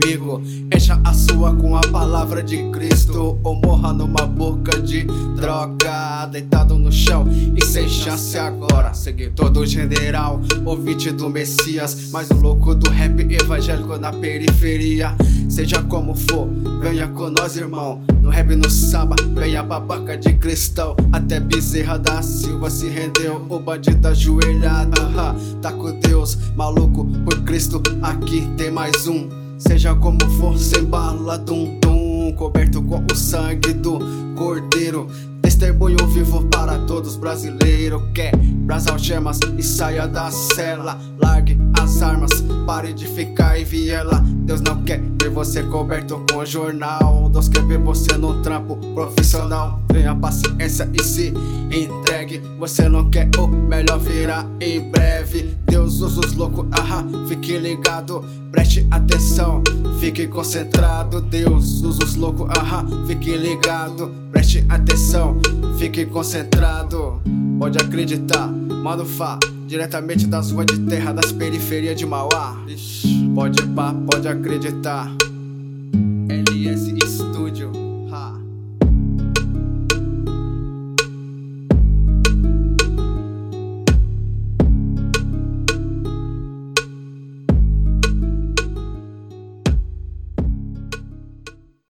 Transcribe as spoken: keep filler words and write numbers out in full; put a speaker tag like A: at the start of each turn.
A: amigo, encha a sua com a palavra de Cristo, ou morra numa boca de droga, deitado no chão e sem chance agora. Seguidor do general, ouvinte do Messias, mas o louco do rap evangélico na periferia. Seja como for, venha com nós, irmão. No rap, no samba, venha babaca de cristão. Até Bezerra da Silva se rendeu, o bandido ajoelhado, ah, tá com Deus, maluco por Cristo, aqui tem mais um. Seja como for, sem bala, dum dum, coberto com o sangue do Cordeiro. Testemunho vivo para todos brasileiros. Quer brasa algemas e saia da cela. Largue as armas, pare de ficar em viela. Deus não quer ver você coberto com jornal. Deus quer ver você no trampo profissional. Tenha paciência e se entregue. Você não quer o melhor, virá em breve. Deus usa os loucos, ahá, fique ligado. Preste atenção, fique concentrado. Deus usa os loucos, ahá, fique ligado. Preste atenção, fique concentrado. Pode acreditar, mano Fá, diretamente das ruas de terra, das periferias de Mauá. Pode pá, pode acreditar.